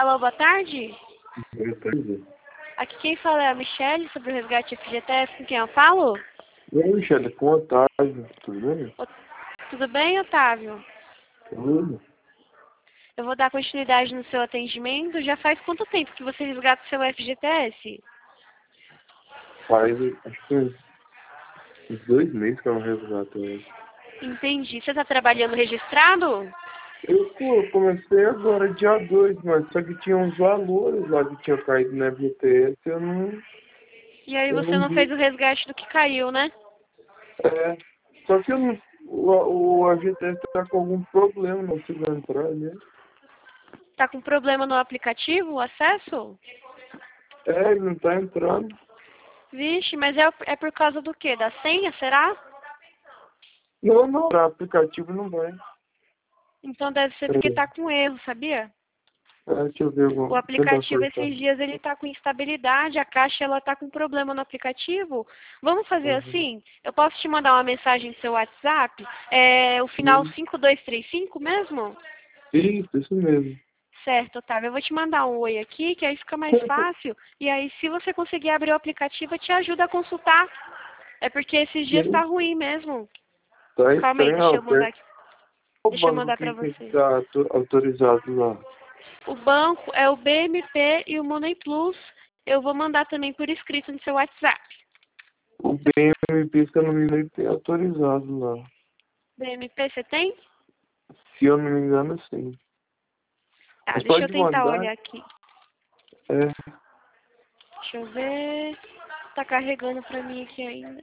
Alô, boa tarde. Boa tarde. Aqui quem fala é a Michelle, sobre o resgate FGTS, com quem eu falo? E aí, Michele, com o Otávio, tudo bem? Tudo bem, Otávio? Tudo. Eu vou dar continuidade no seu atendimento. Já faz quanto tempo que você resgata o seu FGTS? Faz, acho que uns 2 meses que eu não resgato ele. Entendi. Você está trabalhando registrado? Eu comecei agora, dia 2, mas só que tinha uns valores lá que tinha caído na FGTS, E aí eu você não não fez vi. o resgate do que caiu, né? É, só que eu não, o FGTS tá com algum problema, não consigo entrar, né? Tá com problema no aplicativo, o acesso? É, ele não tá entrando. Vixe, mas é por causa do quê? Da senha, será? Não, o aplicativo não vai. Então deve ser porque tá com erro, sabia? Deixa eu ver, eu O vou tentar aplicativo forçar. esses dias ele tá com instabilidade, a caixa ela tá com problema no aplicativo. Vamos fazer Uhum. assim? Eu posso te mandar uma mensagem no seu WhatsApp? O final 5235 mesmo? Isso mesmo. Certo, Otávio. Eu vou te mandar um oi aqui, que aí fica mais fácil. E aí, se você conseguir abrir o aplicativo, eu te ajudo a consultar. É porque esses dias tá Sim, ruim mesmo. tá Calma aí, deixa eu estranho, mandar aqui. o Deixa eu banco mandar pra que tem que você. estar autorizado lá. O banco é o BMP e o Money Plus. Eu vou mandar também por escrito no seu WhatsApp. O BMP, se eu não me engano, ele tem autorizado lá. BMP você tem? Se eu não me engano, sim. Tá, Mas deixa eu pode tentar mandar. olhar aqui. É, Deixa eu ver. Tá carregando pra mim aqui ainda.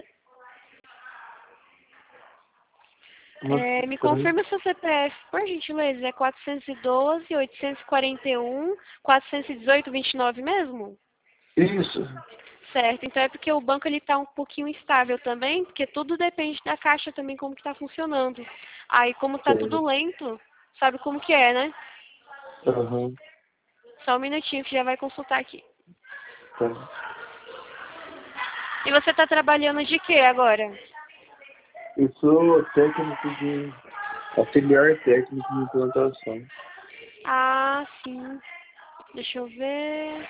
nossa, que Me estranho. confirma seu CPF, por gentileza. É 412, 841, 418, 29 mesmo? Isso. Certo, então é porque o banco ele tá um pouquinho instável também, porque tudo depende da caixa também, como que tá funcionando. Aí, como tá Sério. tudo lento, sabe como que é, né? Aham, Só um minutinho que já vai consultar aqui. tá. E você tá trabalhando de quê agora? Eu sou técnico de... auxiliar técnico de implantação. Ah, sim. Deixa eu ver.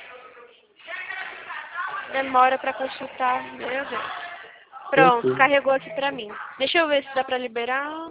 Demora pra consultar. Meu Deus. Pronto, Tranquilo. carregou aqui pra mim. Deixa eu ver se dá pra liberar.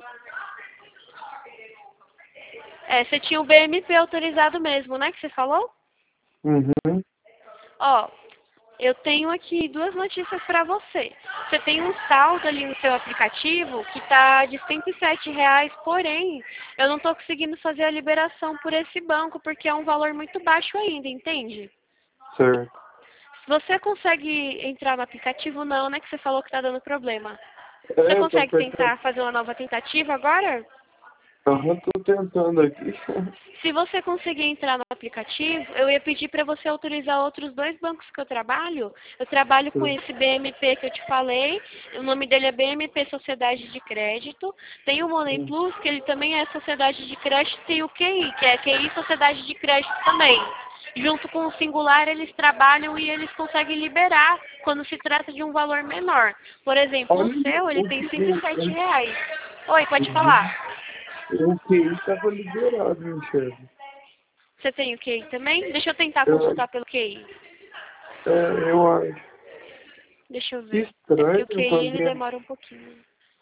Você tinha o BMP autorizado mesmo, né? Que você falou? Uhum. Ó, eu tenho aqui duas notícias pra você. Você tem um saldo ali no seu aplicativo que tá de R$ 107, porém, eu não tô conseguindo fazer a liberação por esse banco, porque é um valor muito baixo ainda, entende? Certo. Você consegue entrar no aplicativo? Não, né? Que você falou que tá dando problema. Você É, tô consegue apertando. tentar fazer uma nova tentativa agora? Aham, tô tentando aqui. Se você conseguir entrar no aplicativo, eu ia pedir para você autorizar outros dois bancos que eu trabalho. Eu trabalho com esse BMP que eu te falei, o nome dele é BMP Sociedade de Crédito. Tem o Money Plus, que ele também é Sociedade de Crédito, e o QI, que é QI Sociedade de Crédito também. Junto com o Singular, eles trabalham e eles conseguem liberar quando se trata de um valor menor. Por exemplo, o Olha, seu, ele o tem que R$ 107. Oi, pode falar. o QI estava liberado, meu chefe. Você tem o QI também? Deixa eu tentar Eu, consultar pelo QI. eu acho Deixa eu que ver. É porque estranho, o eu QI tô ele vendo. demora um pouquinho.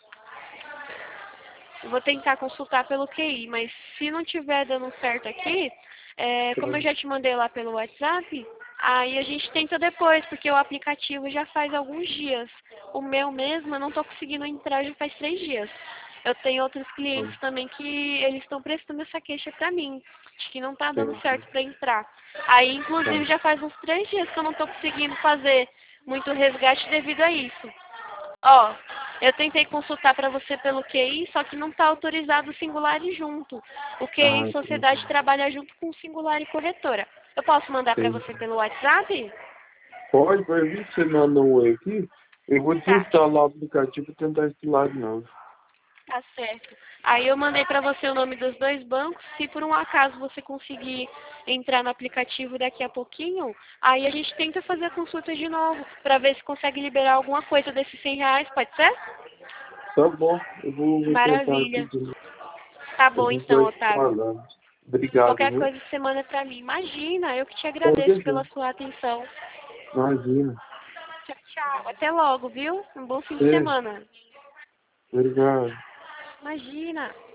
Eu vou tentar consultar pelo QI, mas se não tiver dando certo aqui, como eu já te mandei lá pelo WhatsApp, aí a gente tenta depois, porque o aplicativo já faz alguns dias. O meu mesmo, eu não estou conseguindo entrar já faz 3 dias. Eu tenho outros clientes também que eles estão prestando essa queixa pra mim, de que não está dando certo para entrar. Aí, inclusive, já faz uns 3 dias que eu não estou conseguindo fazer muito resgate devido a isso. Ó, eu tentei consultar para você pelo QI, só que não está autorizado o singular e junto. O QI Sociedade trabalha junto com o singular e corretora. Eu posso mandar para você pelo WhatsApp? Pode vir que você manda um oi aqui. Eu vou Tá, desinstalar o aplicativo e tentar instalar de novo. tá certo. Aí eu mandei para você o nome dos dois bancos. Se por um acaso você conseguir entrar no aplicativo daqui a pouquinho, aí a gente tenta fazer a consulta de novo, para ver se consegue liberar alguma coisa desses R$ 100, pode ser? Tá bom, eu vou tentar aqui Maravilha. de novo. Tá A bom gente então, vai se Otávio. falando. Obrigado, Qualquer viu? coisa você manda pra mim. Imagina, eu que te Pode agradeço deixar. pela sua atenção. Imagina. Tchau, tchau. Até logo, viu? Um bom fim de Beijo. semana. Obrigado. Imagina.